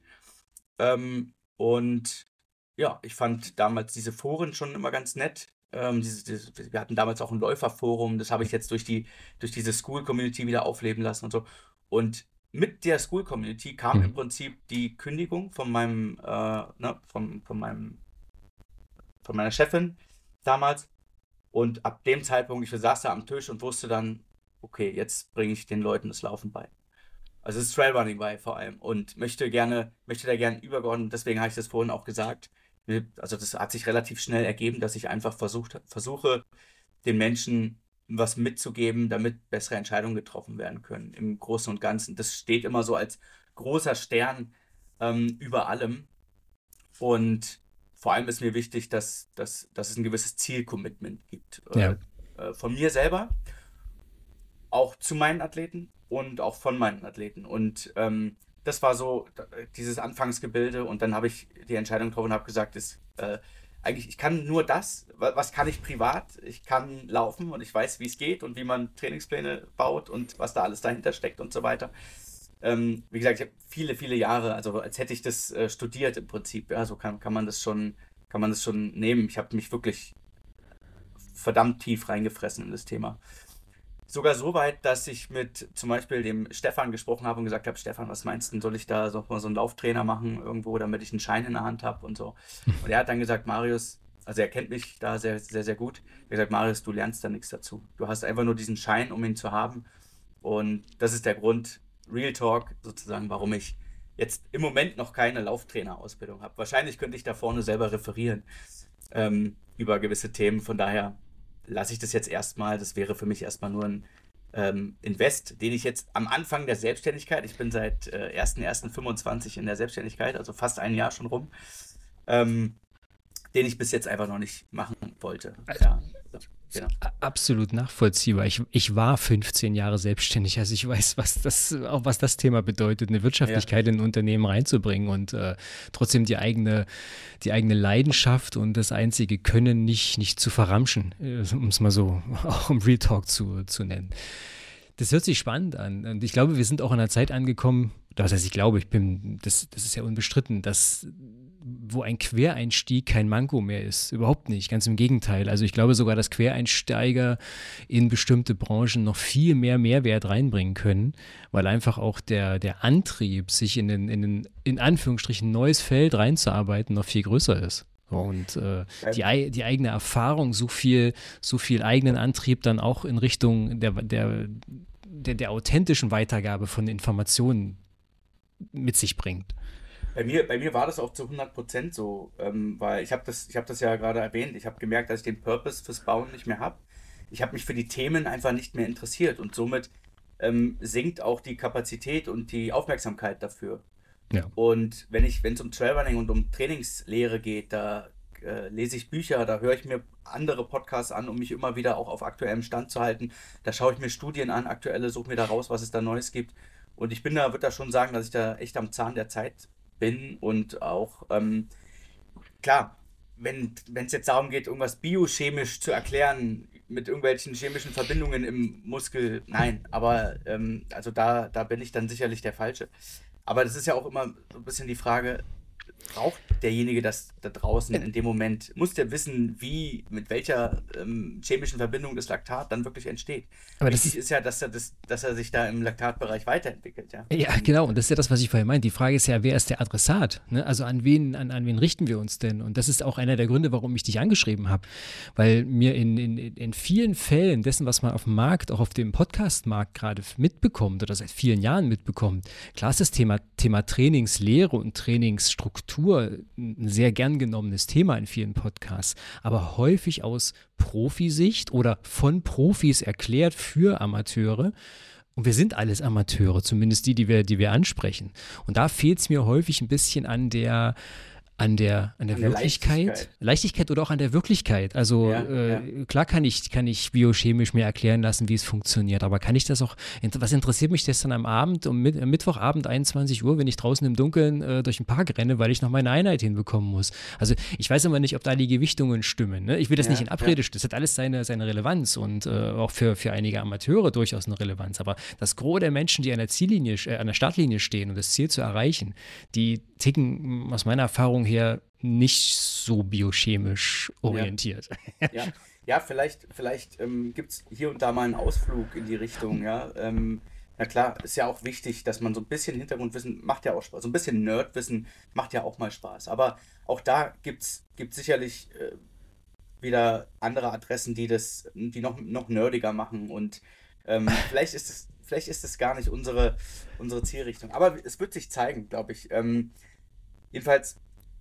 Und ja, ich fand damals diese Foren schon immer ganz nett. Wir hatten damals auch ein Läuferforum, das habe ich jetzt durch diese School-Community wieder aufleben lassen und so. Und mit der School-Community kam im Mhm. Prinzip die Kündigung von meiner Chefin damals. Und ab dem Zeitpunkt, ich saß da am Tisch und wusste dann, okay, jetzt bringe ich den Leuten das Laufen bei. Also das Trailrunning bei vor allem. Und möchte da gerne übergeordnet, deswegen habe ich das vorhin auch gesagt. Also das hat sich relativ schnell ergeben, dass ich einfach versuche, den Menschen was mitzugeben, damit bessere Entscheidungen getroffen werden können im Großen und Ganzen. Das steht immer so als großer Stern über allem. Und vor allem ist mir wichtig, dass es ein gewisses Zielcommitment gibt. Ja. Von mir selber, auch zu meinen Athleten und auch von meinen Athleten. Und das war so dieses Anfangsgebilde. Und dann habe ich die Entscheidung getroffen und habe gesagt, eigentlich, ich kann nur das. Was kann ich privat? Ich kann laufen und ich weiß, wie es geht und wie man Trainingspläne baut und was da alles dahinter steckt und so weiter. Wie gesagt, ich habe viele, viele Jahre, also als hätte ich das studiert im Prinzip. Ja, so kann man das schon nehmen. Ich habe mich wirklich verdammt tief reingefressen in das Thema. Sogar so weit, dass ich mit zum Beispiel dem Stefan gesprochen habe und gesagt habe, Stefan, was meinst du, soll ich da so mal so einen Lauftrainer machen irgendwo, damit ich einen Schein in der Hand habe und so. Und er hat dann gesagt, Marius, also er kennt mich da sehr, sehr, sehr gut. Er hat gesagt, Marius, du lernst da nichts dazu. Du hast einfach nur diesen Schein, um ihn zu haben. Und das ist der Grund, Real Talk sozusagen, warum ich jetzt im Moment noch keine Lauftrainerausbildung habe. Wahrscheinlich könnte ich da vorne selber referieren über gewisse Themen. Von daher lasse ich das jetzt erstmal. Das wäre für mich erstmal nur ein Invest, den ich jetzt am Anfang der Selbstständigkeit, ich bin seit 1.1.25 in der Selbstständigkeit, also fast ein Jahr schon rum, den ich bis jetzt einfach noch nicht machen wollte. Ja, genau. Absolut nachvollziehbar. Ich war 15 Jahre selbstständig, also ich weiß, was das Thema bedeutet, eine Wirtschaftlichkeit in ein Unternehmen reinzubringen und trotzdem die eigene Leidenschaft und das einzige Können nicht zu verramschen, um es mal so auch im Real Talk zu nennen. Das hört sich spannend an und ich glaube, wir sind auch an einer Zeit angekommen, das heißt, das ist ja unbestritten, wo ein Quereinstieg kein Manko mehr ist. Überhaupt nicht, ganz im Gegenteil. Also ich glaube sogar, dass Quereinsteiger in bestimmte Branchen noch viel mehr Mehrwert reinbringen können, weil einfach auch der Antrieb, sich in Anführungsstrichen neues Feld reinzuarbeiten, noch viel größer ist. Und die eigene Erfahrung, so viel eigenen Antrieb dann auch in Richtung der authentischen Weitergabe von Informationen mit sich bringt. Bei mir war das auch zu 100% so, weil ich hab das ja gerade erwähnt. Ich habe gemerkt, dass ich den Purpose fürs Bauen nicht mehr habe. Ich habe mich für die Themen einfach nicht mehr interessiert und somit sinkt auch die Kapazität und die Aufmerksamkeit dafür. Ja. Und wenn es um Trailrunning und um Trainingslehre geht, da lese ich Bücher, da höre ich mir andere Podcasts an, um mich immer wieder auch auf aktuellem Stand zu halten. Da schaue ich mir Studien an, aktuelle, suche mir da raus, was es da Neues gibt. Und würde da schon sagen, dass ich da echt am Zahn der Zeit bin und auch, klar, wenn es jetzt darum geht, irgendwas biochemisch zu erklären, mit irgendwelchen chemischen Verbindungen im Muskel, nein, aber also da bin ich dann sicherlich der Falsche. Aber das ist ja auch immer so ein bisschen die Frage, braucht derjenige das da draußen in dem Moment? Muss der wissen, mit welcher chemischen Verbindung das Laktat dann wirklich entsteht? Aber Wichtig ist ja, dass er sich da im Laktatbereich weiterentwickelt. Ja, ja, genau. Und das ist ja das, was ich vorhin meinte. Die Frage ist ja, wer ist der Adressat? Ne? Also an wen richten wir uns denn? Und das ist auch einer der Gründe, warum ich dich angeschrieben habe. Weil mir in vielen Fällen dessen, was man auf dem Markt, auch auf dem Podcast-Markt gerade mitbekommt oder seit vielen Jahren mitbekommt, klar ist das Thema Trainingslehre und Trainingsstruktur ein sehr gern genommenes Thema in vielen Podcasts, aber häufig aus Profisicht oder von Profis erklärt für Amateure. Und wir sind alles Amateure, zumindest die wir ansprechen. Und da fehlt es mir häufig ein bisschen an der Wirklichkeit, Leichtigkeit oder auch an der Wirklichkeit. Also klar kann ich biochemisch mir erklären lassen, wie es funktioniert, aber kann ich das auch, was interessiert mich das dann am Abend, Mittwochabend 21 Uhr, wenn ich draußen im Dunkeln durch den Park renne, weil ich noch meine Einheit hinbekommen muss. Also ich weiß immer nicht, ob da die Gewichtungen stimmen. Ne? Ich will das nicht in Abrede stellen, das hat alles seine Relevanz und auch für einige Amateure durchaus eine Relevanz, aber das Gros der Menschen, die an der Startlinie stehen, um das Ziel zu erreichen, die ticken aus meiner Erfahrung her nicht so biochemisch orientiert. Ja, vielleicht gibt es hier und da mal einen Ausflug in die Richtung, ja. Na klar, ist ja auch wichtig, dass man so ein bisschen Hintergrundwissen macht ja auch Spaß. So ein bisschen Nerdwissen macht ja auch mal Spaß. Aber auch da gibt's sicherlich wieder andere Adressen, die noch nerdiger machen. Und vielleicht ist es gar nicht unsere Zielrichtung. Aber es wird sich zeigen, glaube ich. Jedenfalls,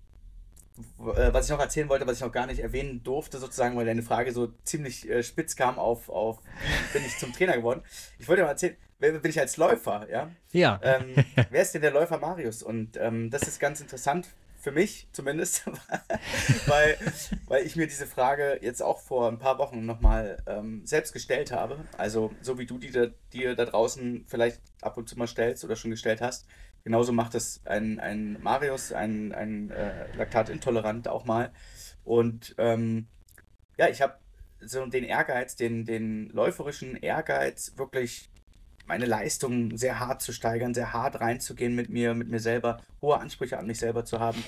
was ich noch erzählen wollte, was ich noch gar nicht erwähnen durfte, sozusagen, weil deine Frage so ziemlich spitz kam auf wie bin ich zum Trainer geworden. Ich wollte mal erzählen, wer bin ich als Läufer, ja? Ja. Wer ist denn der Läufer Marius? Und das ist ganz interessant für mich zumindest, weil, weil ich mir diese Frage jetzt auch vor ein paar Wochen nochmal selbst gestellt habe. Also so wie du dir da draußen vielleicht ab und zu mal stellst oder schon gestellt hast, genauso macht es ein Marius, ein Laktatintolerant auch mal. Und ja, ich habe so den Ehrgeiz, den läuferischen Ehrgeiz, wirklich meine Leistung sehr hart zu steigern, sehr hart reinzugehen mit mir selber, hohe Ansprüche an mich selber zu haben.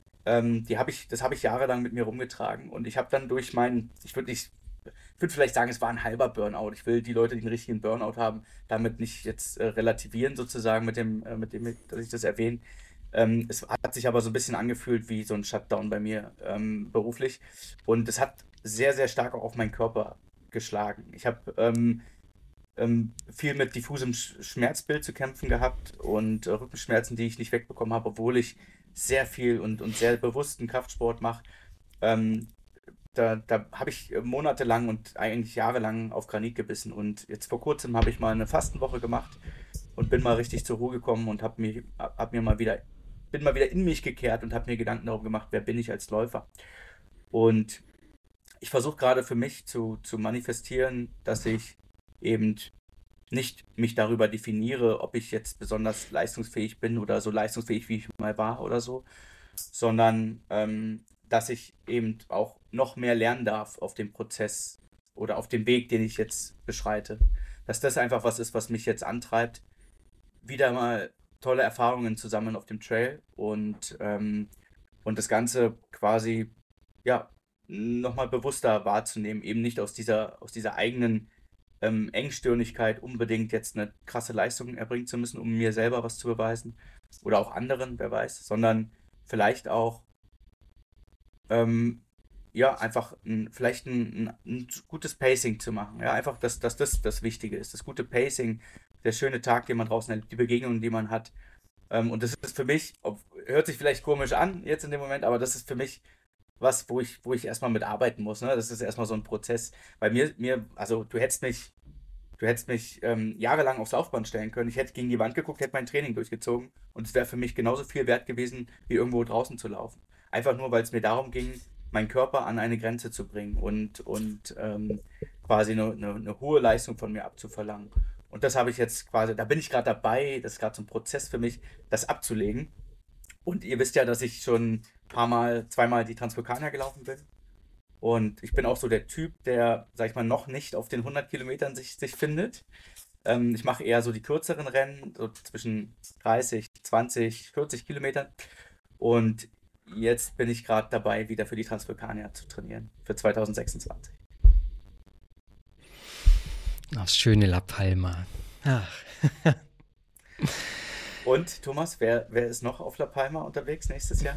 Das habe ich jahrelang mit mir rumgetragen. Und ich habe dann durch meinen, ich würde vielleicht sagen, es war ein halber Burnout. Ich will die Leute, die einen richtigen Burnout haben, damit nicht jetzt relativieren sozusagen dass ich das erwähne. Es hat sich aber so ein bisschen angefühlt wie so ein Shutdown bei mir beruflich. Und es hat sehr, sehr stark auch auf meinen Körper geschlagen. Ich habe viel mit diffusem Schmerzbild zu kämpfen gehabt und Rückenschmerzen, die ich nicht wegbekommen habe, obwohl ich sehr viel und sehr bewussten Kraftsport mache. Ähm, da habe ich monatelang und eigentlich jahrelang auf Granit gebissen. Und jetzt vor kurzem habe ich mal eine Fastenwoche gemacht und bin mal richtig zur Ruhe gekommen und bin mal wieder in mich gekehrt und habe mir Gedanken darum gemacht, wer bin ich als Läufer. Und ich versuche gerade für mich zu manifestieren, dass ich eben nicht mich darüber definiere, ob ich jetzt besonders leistungsfähig bin oder so leistungsfähig, wie ich mal war oder so, sondern dass ich eben auch noch mehr lernen darf auf dem Prozess oder auf dem Weg, den ich jetzt beschreite. Dass das einfach was ist, was mich jetzt antreibt, wieder mal tolle Erfahrungen zu sammeln auf dem Trail und das Ganze quasi, ja, nochmal bewusster wahrzunehmen, eben nicht aus dieser eigenen Engstirnigkeit unbedingt jetzt eine krasse Leistung erbringen zu müssen, um mir selber was zu beweisen oder auch anderen, wer weiß, sondern vielleicht auch ähm, ja, einfach vielleicht ein gutes Pacing zu machen. Ja, einfach, dass das das Wichtige ist. Das gute Pacing, der schöne Tag, den man draußen erlebt, die Begegnungen, die man hat. Und das ist für mich, hört sich vielleicht komisch an jetzt in dem Moment, aber das ist für mich was, wo ich erstmal mit arbeiten muss. Ne? Das ist erstmal so ein Prozess. Bei also du hättest mich jahrelang aufs Laufband stellen können. Ich hätte gegen die Wand geguckt, hätte mein Training durchgezogen und es wäre für mich genauso viel wert gewesen, wie irgendwo draußen zu laufen. Einfach nur, weil es mir darum ging, meinen Körper an eine Grenze zu bringen und quasi eine hohe Leistung von mir abzuverlangen. Und das habe ich jetzt quasi, da bin ich gerade dabei, das ist gerade so ein Prozess für mich, das abzulegen. Und ihr wisst ja, dass ich schon zweimal die Transvulkanier gelaufen bin. Und ich bin auch so der Typ, der, sag ich mal, noch nicht auf den 100 Kilometern sich findet. Ich mache eher so die kürzeren Rennen, so zwischen 30, 20, 40 Kilometern. Und jetzt bin ich gerade dabei, wieder für die Transvulkanier zu trainieren, für 2026. Aufs schöne La Palma. Ach. Und Thomas, wer ist noch auf La Palma unterwegs nächstes Jahr?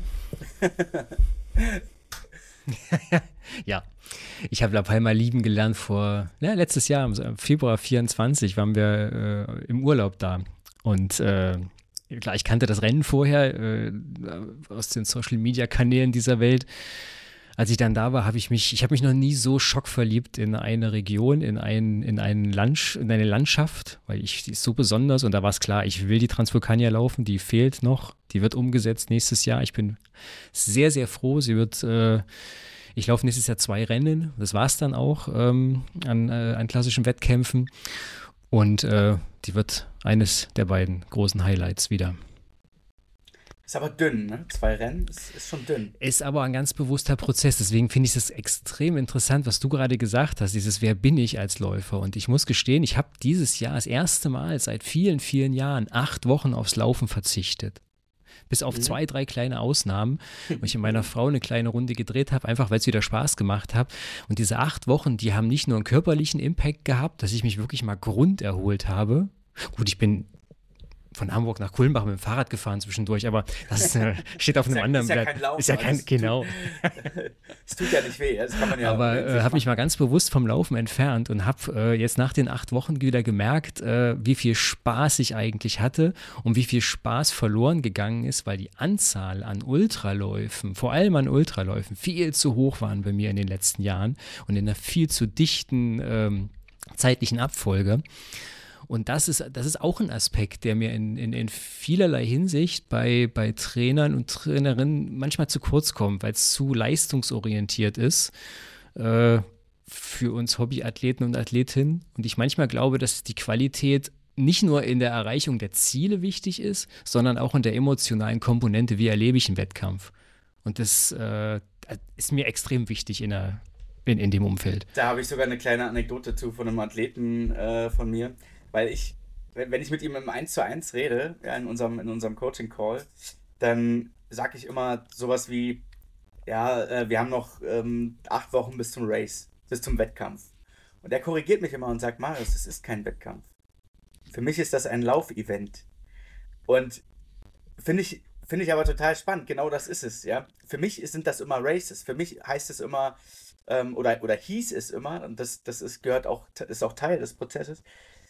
Ja, ich habe La Palma lieben gelernt letztes Jahr, im Februar 24 waren wir im Urlaub da. Und klar, ich kannte das Rennen vorher aus den Social-Media-Kanälen dieser Welt. Als ich dann da war, habe ich mich noch nie so schockverliebt in eine Region, in eine Landschaft, weil die ist so besonders und da war es klar, ich will die Transvulkanier laufen, die fehlt noch, die wird umgesetzt nächstes Jahr. Ich bin sehr, sehr froh, ich laufe nächstes Jahr 2 Rennen, das war es dann auch an klassischen Wettkämpfen und die wird eines der beiden großen Highlights wieder. Ist aber dünn, ne? 2 Rennen ist schon dünn. Ist aber ein ganz bewusster Prozess. Deswegen finde ich es extrem interessant, was du gerade gesagt hast, dieses Wer bin ich als Läufer? Und ich muss gestehen, ich habe dieses Jahr das erste Mal seit vielen, vielen Jahren 8 Wochen aufs Laufen verzichtet. Bis auf 2, 3 kleine Ausnahmen, wo ich mit meiner Frau eine kleine Runde gedreht habe, einfach weil es wieder Spaß gemacht hat. Und diese 8 Wochen, die haben nicht nur einen körperlichen Impact gehabt, dass ich mich wirklich mal grunderholt habe. Gut, ich bin von Hamburg nach Kulmbach mit dem Fahrrad gefahren zwischendurch, aber das steht auf einem anderen Blatt. Kein Lauf, ist ja kein, genau. Es tut ja nicht weh, das kann man ja. Aber habe mich mal ganz bewusst vom Laufen entfernt und habe jetzt nach den 8 Wochen wieder gemerkt, wie viel Spaß ich eigentlich hatte und wie viel Spaß verloren gegangen ist, weil die Anzahl an Ultraläufen, vor allem an Ultraläufen, viel zu hoch waren bei mir in den letzten Jahren und in einer viel zu dichten zeitlichen Abfolge. Und das ist auch ein Aspekt, der mir in vielerlei Hinsicht bei Trainern und Trainerinnen manchmal zu kurz kommt, weil es zu leistungsorientiert ist für uns Hobbyathleten und Athletinnen. Und ich manchmal glaube, dass die Qualität nicht nur in der Erreichung der Ziele wichtig ist, sondern auch in der emotionalen Komponente, wie erlebe ich einen Wettkampf. Und das ist mir extrem wichtig in dem Umfeld. Da habe ich sogar eine kleine Anekdote zu von einem Athleten von mir, weil wenn ich mit ihm im 1:1 rede, ja, in unserem Coaching-Call, dann sage ich immer sowas wie, ja, wir haben noch 8 Wochen bis zum Race, bis zum Wettkampf. Und er korrigiert mich immer und sagt, Marius, das ist kein Wettkampf. Für mich ist das ein Laufevent. Und finde ich aber total spannend. Genau das ist es, ja. Für mich sind das immer Races. Für mich heißt es immer, oder hieß es immer, und das ist auch Teil des Prozesses,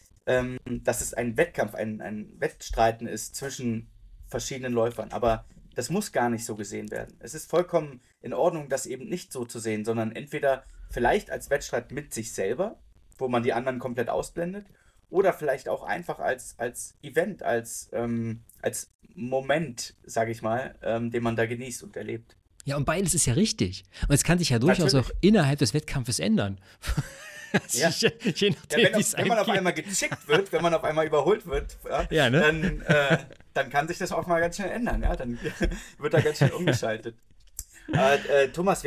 dass es ein Wettkampf, ein Wettstreiten ist zwischen verschiedenen Läufern. Aber das muss gar nicht so gesehen werden. Es ist vollkommen in Ordnung, das eben nicht so zu sehen, sondern entweder vielleicht als Wettstreit mit sich selber, wo man die anderen komplett ausblendet, oder vielleicht auch einfach als Event, als Moment, sage ich mal, den man da genießt und erlebt. Ja, und beides ist ja richtig. Und es kann sich ja durchaus Natürlich. auch innerhalb des Wettkampfes ändern. Ja. Je Ja, nachdem, wie es wenn man auf eingeht. einmal gechickt wird, wenn man auf einmal überholt wird, ja, Ja, ne? dann kann sich das auch mal ganz schnell ändern. Ja? Dann wird da ganz schnell umgeschaltet. Thomas,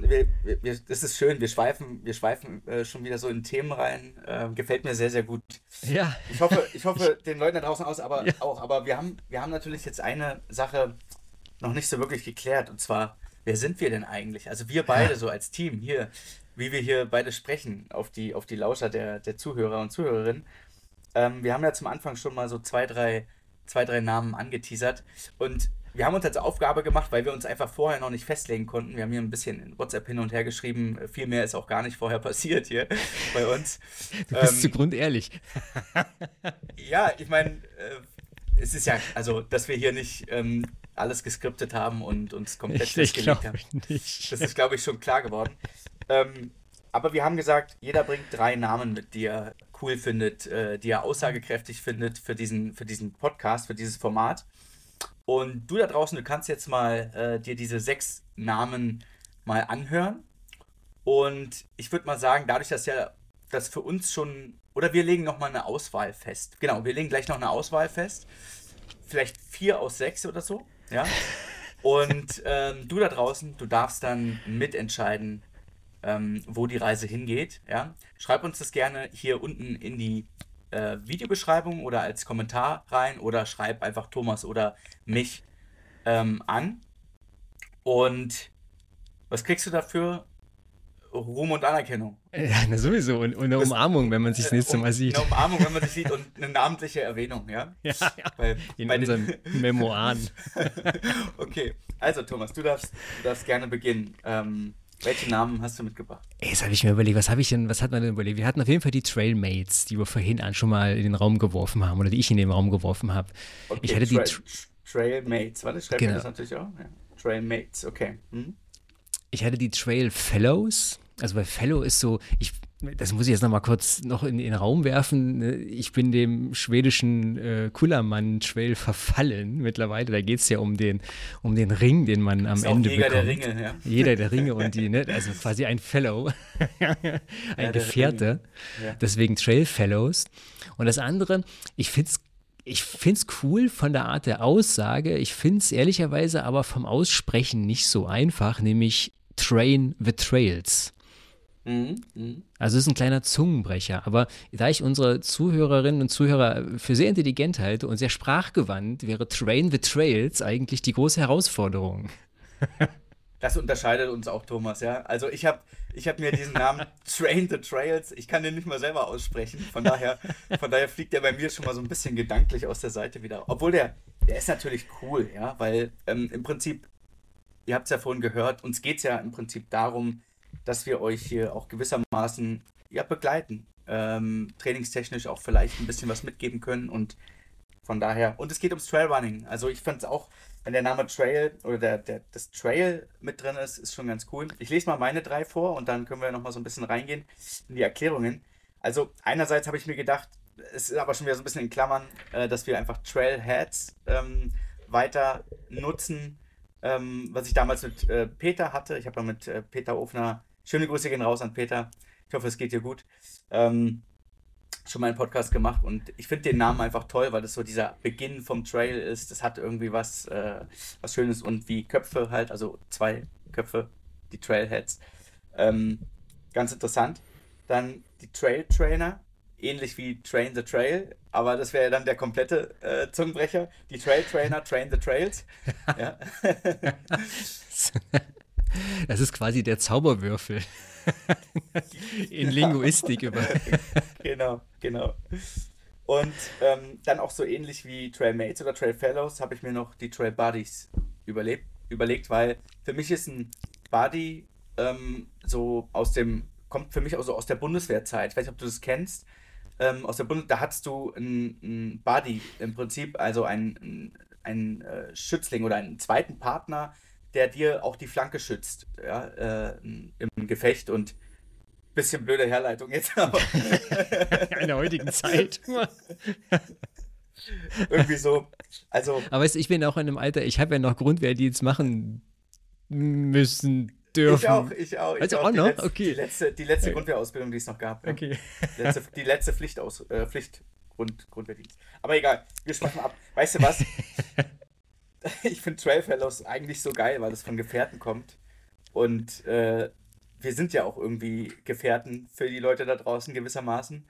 das ist schön, wir schweifen schon wieder so in Themen rein. Gefällt mir sehr, sehr gut. Ja. Ich hoffe den Leuten da draußen Ja. auch. Aber wir haben natürlich jetzt eine Sache noch nicht so wirklich geklärt. Und zwar, wer sind wir denn eigentlich? Also wir beide so als Team hier, wie wir hier beide sprechen auf die Lauscher der Zuhörer und Zuhörerinnen. Wir haben ja zum Anfang schon mal so zwei, drei Namen angeteasert. Und wir haben uns als Aufgabe gemacht, weil wir uns einfach vorher noch nicht festlegen konnten. Wir haben hier ein bisschen in WhatsApp hin und her geschrieben. Viel mehr ist auch gar nicht vorher passiert hier bei uns. Du bist Ähm, zu grundehrlich. ja, ich meine, es ist ja, also, dass wir hier nicht alles geskriptet haben und uns komplett Ich festgelegt glaube haben. nicht. Das ist, glaube ich, schon klar geworden. Aber wir haben gesagt, jeder bringt 3 Namen mit, die er cool findet, die er aussagekräftig findet für diesen Podcast, für dieses Format. Und du da draußen, du kannst jetzt mal dir diese 6 Namen mal anhören. Und ich würde mal sagen, dadurch, dass ja das für uns schon, oder wir legen nochmal eine Auswahl fest. Genau, wir legen gleich noch eine Auswahl fest. Vielleicht 4 aus 6 oder so. Ja. Und du da draußen, du darfst dann mitentscheiden, wo die Reise hingeht. Ja? Schreib uns das gerne hier unten in die Videobeschreibung oder als Kommentar rein oder schreib einfach Thomas oder mich an. Und was kriegst du dafür? Ruhm und Anerkennung. Ja, na sowieso. Und eine Das, Umarmung, wenn man sich das nächste Mal sieht. eine Umarmung, wenn man sich sieht und eine namentliche Erwähnung, ja? Ja, ja. Bei, In bei den unseren Memoiren. Okay, also Thomas, du darfst gerne beginnen. Welche Namen hast du mitgebracht? Ey, jetzt habe ich mir überlegt, was hat man denn überlegt? Wir hatten auf jeden Fall die Trailmates, die wir vorhin schon mal in den Raum geworfen haben oder die ich in den Raum geworfen habe. Ich Okay, hatte die, Trailmates. Warte, schreib mir genau, das natürlich auch. Ja. Trailmates, okay. Mhm. ich hatte die Trail Fellows. Also bei Fellow ist so, das muss ich jetzt nochmal kurz noch in den Raum werfen. Ich bin dem schwedischen Kullermann-Trail verfallen mittlerweile. Da geht es ja um den Ring, den man am Ist auch Ende Jäger der bekommt. Ringe, ja. Jeder der Ringe und die, ne, also quasi ein Fellow, ein Ja, der Ringe. Gefährte, Ja. deswegen Trail Fellows. Und das andere, ich find's cool von der Art der Aussage, ich finde es ehrlicherweise aber vom Aussprechen nicht so einfach, nämlich Train the Trails. Mhm. Mhm. Also es ist ein kleiner Zungenbrecher, aber da ich unsere Zuhörerinnen und Zuhörer für sehr intelligent halte und sehr sprachgewandt, wäre Train the Trails eigentlich die große Herausforderung. Das unterscheidet uns auch, Thomas, ja. Also ich hab mir diesen Namen Train the Trails, ich kann den nicht mal selber aussprechen. Von daher fliegt der bei mir schon mal so ein bisschen gedanklich aus der Seite wieder. Obwohl der ist natürlich cool, ja, weil im Prinzip, ihr habt es ja vorhin gehört, uns geht es ja im Prinzip darum, dass wir euch hier auch gewissermaßen ja, begleiten. Trainingstechnisch auch vielleicht ein bisschen was mitgeben können und von daher, und es geht ums Trailrunning. Also ich fand es auch, wenn der Name Trail oder das Trail mit drin ist schon ganz cool. Ich lese mal meine 3 vor und dann können wir nochmal so ein bisschen reingehen in die Erklärungen. Also einerseits habe ich mir gedacht, es ist aber schon wieder so ein bisschen in Klammern, dass wir einfach Trailheads weiter nutzen, was ich damals mit Peter hatte. Ich habe ja mit Peter Ofner, schöne Grüße gehen raus an Peter. Ich hoffe, es geht dir gut. Schon mal einen Podcast gemacht und ich finde den Namen einfach toll, weil das so dieser Beginn vom Trail ist. Das hat irgendwie was Schönes und wie Köpfe halt, also 2 Köpfe, die Trailheads. Ganz interessant. Dann die Trail Trainer, ähnlich wie Train the Trail, aber das wäre ja dann der komplette Zungenbrecher. Die Trail Trainer train the Trails. Ja. Das ist quasi der Zauberwürfel in Linguistik. Genau. Und dann auch so ähnlich wie Trail Mates oder Trail Fellows habe ich mir noch die Trail Buddies überlegt, weil für mich ist ein Buddy kommt für mich auch so aus der Bundeswehrzeit. Ich weiß nicht, ob du das kennst. Da hattest du einen Buddy im Prinzip, also einen Schützling oder einen zweiten Partner, der dir auch die Flanke schützt, ja, im Gefecht und bisschen blöde Herleitung jetzt, aber in der heutigen Zeit. irgendwie so, also. Aber weißt du, ich bin auch in einem Alter, ich habe ja noch Grundwehrdienst machen müssen, dürfen. Ich auch. Also auch noch? Okay. Die letzte Grundwehrausbildung, die es noch gab. Ja. Okay. Die letzte Grundwehrdienst. Aber egal, wir schweifen ab. Weißt du was? Ich finde Trail Fellows eigentlich so geil, weil es von Gefährten kommt. Und wir sind ja auch irgendwie Gefährten für die Leute da draußen gewissermaßen.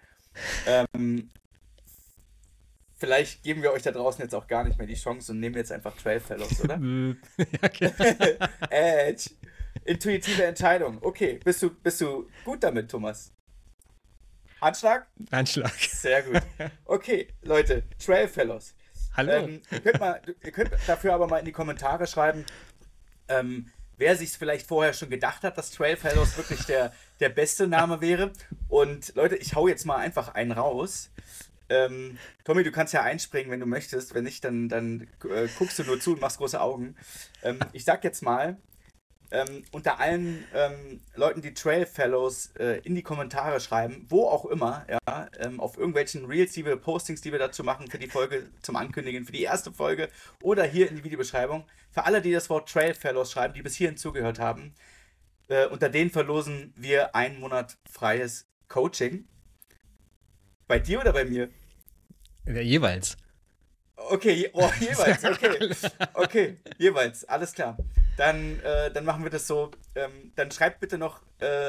Vielleicht geben wir euch da draußen jetzt auch gar nicht mehr die Chance und nehmen jetzt einfach Trail Fellows, oder? Okay. Edge. Intuitive Entscheidung. Okay, bist du gut damit, Thomas? Handschlag? Handschlag. Sehr gut. Okay, Leute, Trail Fellows. Hallo. Ihr könnt dafür aber mal in die Kommentare schreiben, wer sich vielleicht vorher schon gedacht hat, dass Trail Fellows wirklich der beste Name wäre. Und Leute, ich hau jetzt mal einfach einen raus. Tommy, du kannst ja einspringen, wenn du möchtest. Wenn nicht, dann guckst du nur zu und machst große Augen. Ich sag jetzt mal, unter allen Leuten, die Trail Fellows in die Kommentare schreiben, wo auch immer, ja, auf irgendwelchen Reels, Postings, die wir dazu machen für die Folge zum Ankündigen, für die erste Folge oder hier in die Videobeschreibung, für alle, die das Wort Trail Fellows schreiben, die bis hierhin zugehört haben, unter denen verlosen wir 1 Monat freies Coaching. Bei dir oder bei mir? Ja, jeweils. Okay, jeweils, okay. Okay, jeweils, alles klar. Dann machen wir das so. Dann schreibt bitte noch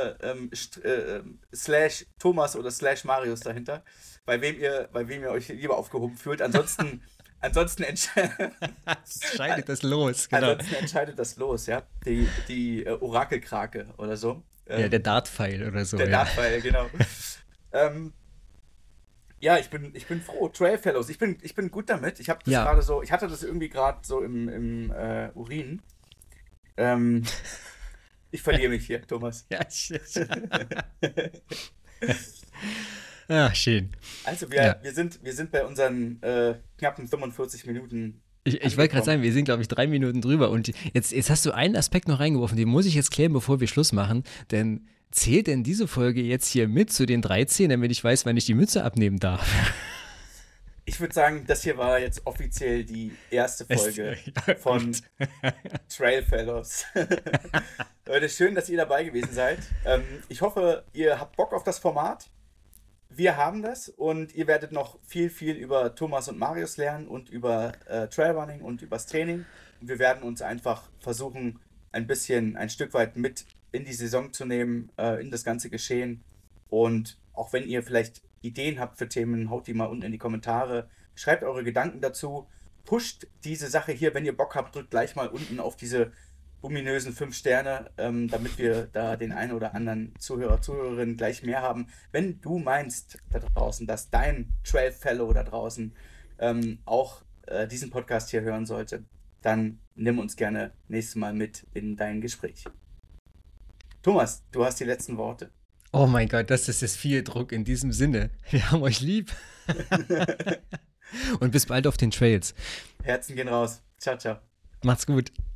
/ Thomas oder / Marius dahinter, bei wem ihr euch lieber aufgehoben fühlt. Ansonsten scheidet das los, genau. Ansonsten entscheidet das los, ja. Die Orakelkrake oder so. Ja, der Dartpfeil oder so. Der Dartpfeil, genau. Ja, ich bin froh. Trail Fellows, ich bin gut damit. Ich habe das gerade so, ich hatte das irgendwie gerade so im Urin. Ich verliere mich hier, Thomas. Ja, shit. Ah, schön. Also wir sind bei unseren knappen 45 Minuten. Ich wollte gerade sagen, wir sind, glaube ich, 3 Minuten drüber. Und jetzt hast du einen Aspekt noch reingeworfen, den muss ich jetzt klären, bevor wir Schluss machen. Denn zählt denn diese Folge jetzt hier mit zu den 13, damit ich weiß, wann ich die Mütze abnehmen darf? Ich würde sagen, das hier war jetzt offiziell die erste Folge von Trail Fellows. Leute, schön, dass ihr dabei gewesen seid. Ich hoffe, ihr habt Bock auf das Format. Wir haben das und ihr werdet noch viel, viel über Thomas und Marius lernen und über Trailrunning und übers Training. Und wir werden uns einfach versuchen, ein Stück weit mit in die Saison zu nehmen, in das ganze Geschehen. Und auch wenn ihr vielleicht Ideen habt für Themen, haut die mal unten in die Kommentare. Schreibt eure Gedanken dazu. Pusht diese Sache hier, wenn ihr Bock habt, drückt gleich mal unten auf diese ominösen 5 Sterne, damit wir da den einen oder anderen Zuhörer, Zuhörerin gleich mehr haben. Wenn du meinst da draußen, dass dein Trail Fellow da draußen auch diesen Podcast hier hören sollte, dann nimm uns gerne nächstes Mal mit in dein Gespräch. Thomas, du hast die letzten Worte. Oh mein Gott, das ist jetzt viel Druck in diesem Sinne. Wir haben euch lieb. Und bis bald auf den Trails. Herzen gehen raus. Ciao, ciao. Macht's gut.